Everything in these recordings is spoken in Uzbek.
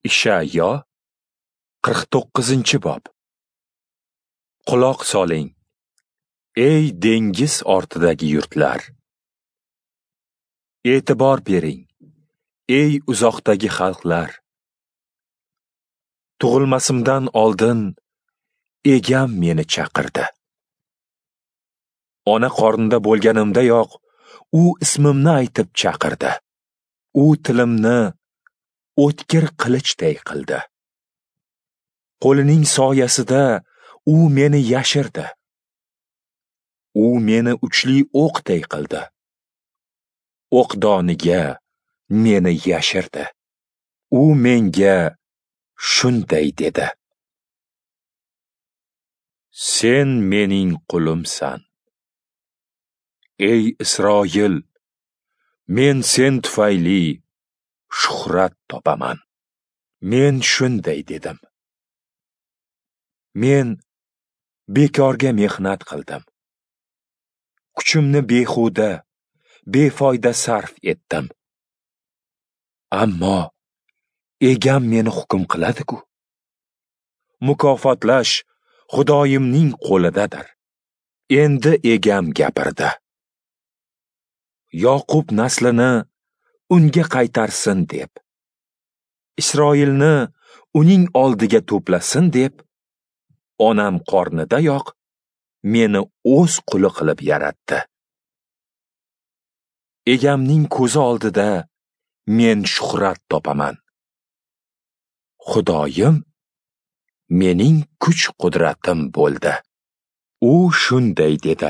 Ishaiyo 49-bob. Quloq soling, ey dengiz ortidagi yurtlar. E'tibor bering, ey uzoqdagi xalqlar. Tug'ilmasimdan oldin egam meni chaqirdi. Ona qornida bo'lganimdayoq u ismimni aytib chaqirdi. U tilimni o'tkir qilichday qildi. Qo'lining soyasida u meni yashirdi. U meni uchli o'qday qildi. O'qdoniga meni yashirdi. U menga shunday dedi: Sen mening qulimsan. Ey Isroil, men sen tufayli shuhrat topaman. Men shunday dedim: Men bekorga mehnat qildim. Kuchimni behuda, befoyda sarf etdim. Ammo egam meni hukm qiladi-ku. Mukofotlash Xudoyimning qo'lidadir. Endi egam gapirdi. Yoqub naslini unga qaytarsin deb, Isroilni uning oldiga to'plasin deb, onam qornidayoq meni o'z quli qilib yaratdi. Egamning ko'zi oldida men shuhrat topaman. Xudoyim mening kuch-qudratim bo'ldi. U shunday dedi: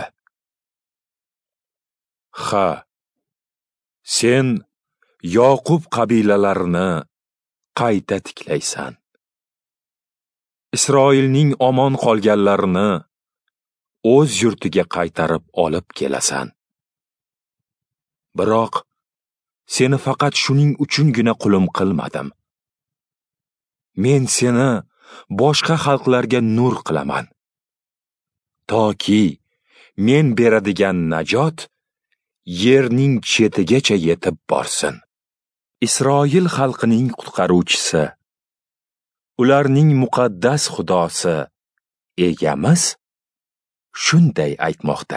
Ha, sen Yoqub qabilalarini qayta tiklaysan. Isroilning omon qolganlarini o'z yurtiga qaytarib olib kelasan. Biroq seni faqat shuning uchungina qulim qilmadim. Men seni boshqa xalqlarga nur qilaman, toki men beradigan najot yerning chetigacha yetib borsin. Isroil xalqining qutqaruvchisi, ularning muqaddas xudosi, egamiz shunday aytmoqda: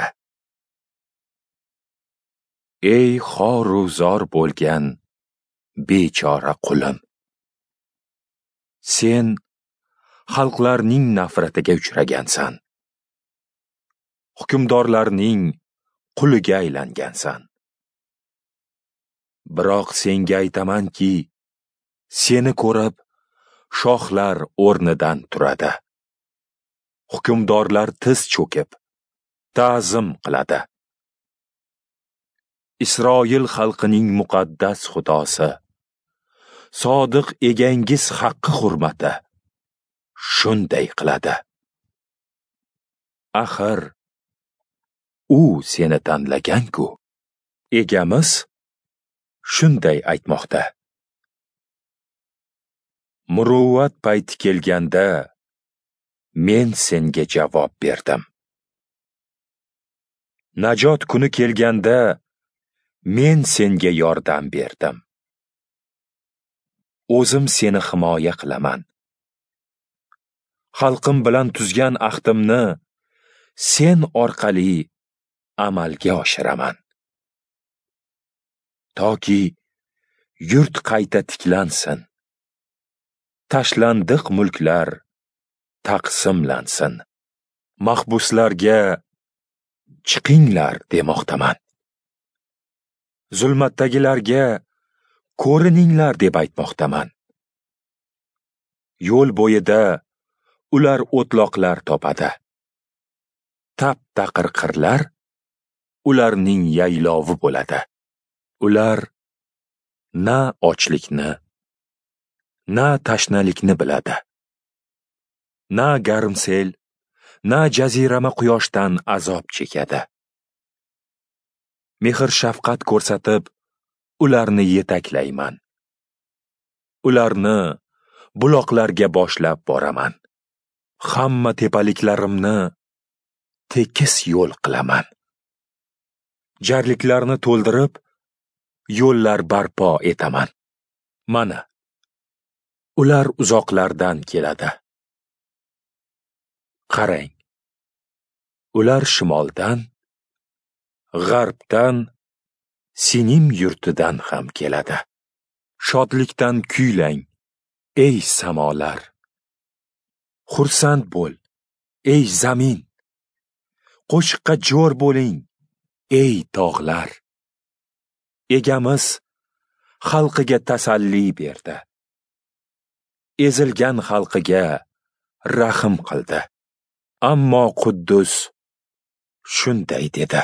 Ey xoruzor bo'lgan bechora qulim, sen xalqlarning nafratiga uchragansan. Hukmdorlarning quliga aylangansan. Biroq senga aytamanki, seni ko'rib shohlar o'rnidan turadi. Hukmdorlar tiz cho'kib ta'zim qiladi. Isroil xalqining muqaddas xudosi, sodiq egangiz haqqi hurmati shunday qiladi. Axir u seni tanlagan-ku. Egamiz shunday aytmoqda: Muruvvat payti kelganda men senga javob berdim. Najot kuni kelganda men senga yordam berdim. O'zim seni himoya qilaman. Xalqim bilan tuzgan ahdimni sen orqali amalga oshiraman. Toki yurt qayta tiklansin, tashlandiq mulklar taqsimlansin. Mahbuslarga chiqinglar demoqdaman. Zulmatdagilarga ko'rininglar deb aytmoqdaman. Yo'l bo'yida ular o'tloqlar topadi. Tap-taqir qirlar ularning yaylovi bo'ladi. Ular na ochlikni, na tashnalikni biladi. Na garmsel, na jazirama quyoshdan azob chekadi. Mehr shafqat ko'rsatib, ularni yetaklayman. Ularni buloqlarga boshlab boraman. Hamma tepaliklarimni tekis yo'l qilaman. Jarliklarni to'ldirib, yo'llar barpo etaman. Mana, ular uzoqlardan keladi. Qarang, ular shimoldan, g'arbdan, Sinim yurtidan ham keladi. Shodlikdan kuylang, ey samolar. Xursand bo'l, ey zamin. Qo'shiqqa jo'r bo'ling, ey tog'lar. Egamiz xalqiga tasalli berdi. Ezilgan xalqiga rahim qildi. Ammo Quddus shunday dedi: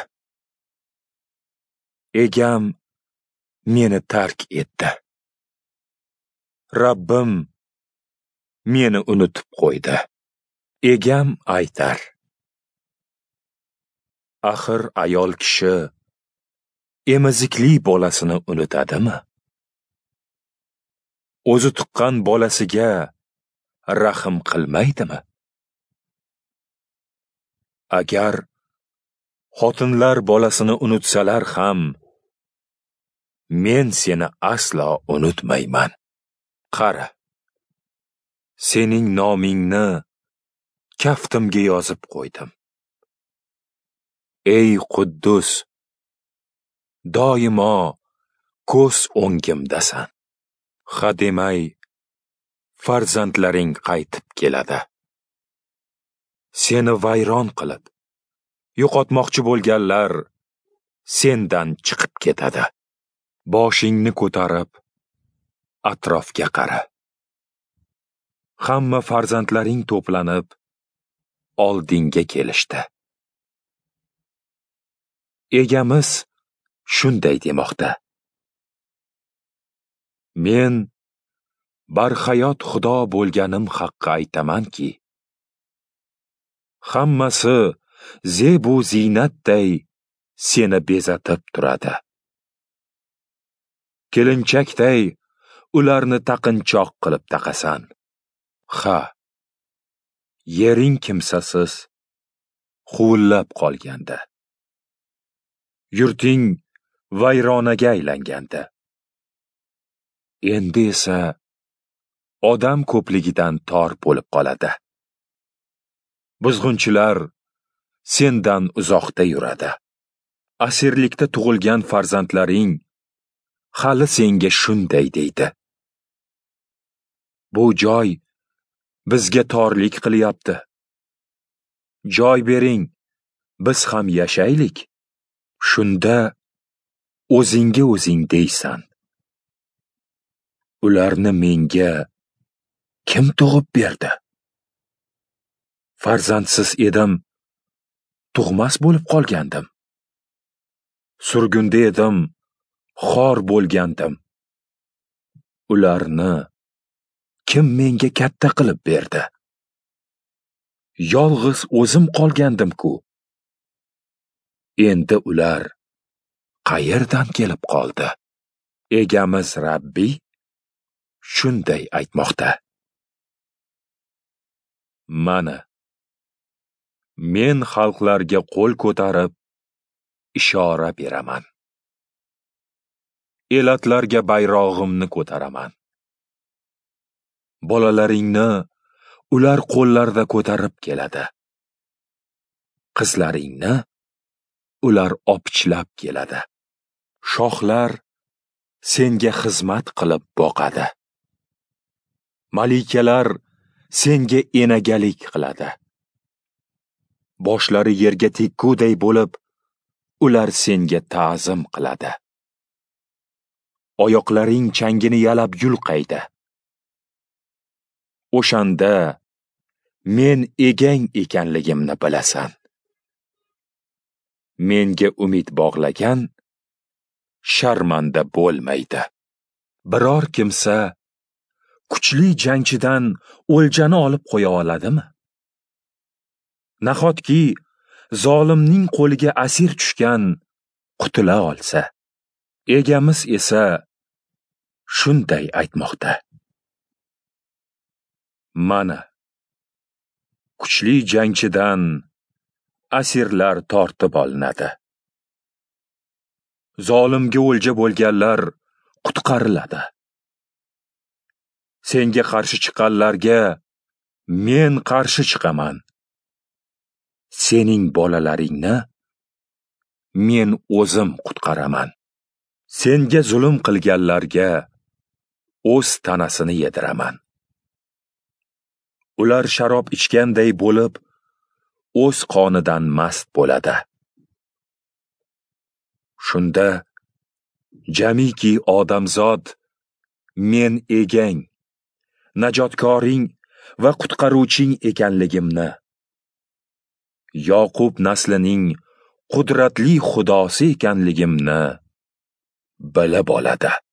Egam meni tark etdi. Rabbim meni unutib qo'ydi. Egam aytar: Axir ayol kishi emizikli bolasini unutadimi? O'zi tuqqan bolasiga rahim qilmaydimi? Agar xotinlar bolasini unutsalar ham, men seni aslo unutmayman. Qara, sening nomingni kaftimga yozib qo'ydim. Ey Quddus, doimo ko'z o'ngimdasan. Hademay, farzandlaring qaytib keladi. Seni vayron qilib, yo'qotmoqchi bo'lganlar sendan chiqib ketadi. Boshingni ko'tarib, atrofga qara. Hamma farzandlaring to'planib, oldinga kelishdi. Egamiz shunday demoqda: Men barhayot Xudo bo'lganim haqqa aytamanki, hammasi zebu ziynatday seni bezatib turadi. Kelinchakday ularni taqinchoq qilib taqasan. Ha, yering kimsasiz, huvillab qolganda. Yurting vayronaga aylanganda. Endi esa odam ko'pligidan tor bo'lib qoladi. Buzg'unchilar sendan uzoqda yuradi. Asirlikda tug'ilgan farzandlaring hali senga shunday deydi: Bu joy bizga torlik qilyapti. Joy bering, biz ham yashaylik. Shunda o'zingga o'zing deysan: Ularni menga kim tug'ib berdi? Farzandsiz edim, tug'mas bo'lib qolgandim. Surgunda edim, xor bo'lgandim. Ularni kim menga katta qilib berdi? Yolg'iz o'zim qolgandim-ku. Endi ular qayerdan kelib qoldi? Egamiz Rabbi shunday aytmoqda: Mana, men xalqlarga qo'l ko'tarib ishora beraman. Elatlarga bayrog'imni ko'taraman. Bolalaringni ular qo'llarida ko'tarib keladi. Qizlaringni ular opichlab keladi. Shohlar senga xizmat qilib boqadi. Malikalar senga enagalik qiladi. Boshlari yerga tekkuday bo'lib, ular senga ta'zim qiladi. Oyoqlaring changini yalab yulqaydi. O'shanda men egang ekanligimni bilasan. Menga umid bog'lagan sharmanda bo'lmaydi. Biror kimsa kuchli jangchidan o'ljani olib qo'ya oladimi? Nahotki zolimning qo'liga asir tushgan qutula olsa. Egamiz esa shunday aytmoqda: Mana, kuchli jangchidan asirlar tortib olinadi. Zolimga o'lja bo'lganlar qutqariladi. senga qarshi chiqqanlarga men qarshi chiqaman. Sening bolalaringni men o'zim qutqaraman. Senga zulm qilganlarga o'z tanasini yediraman. Ular sharob ichganday bo'lib, o'z qonidan mast bo'ladi. Shunda jamiki odamzod men egang, najotkoring va qutqaruvching ekanligimni, Yoqub naslining qudratli Xudosi ekanligimni bilib oladi.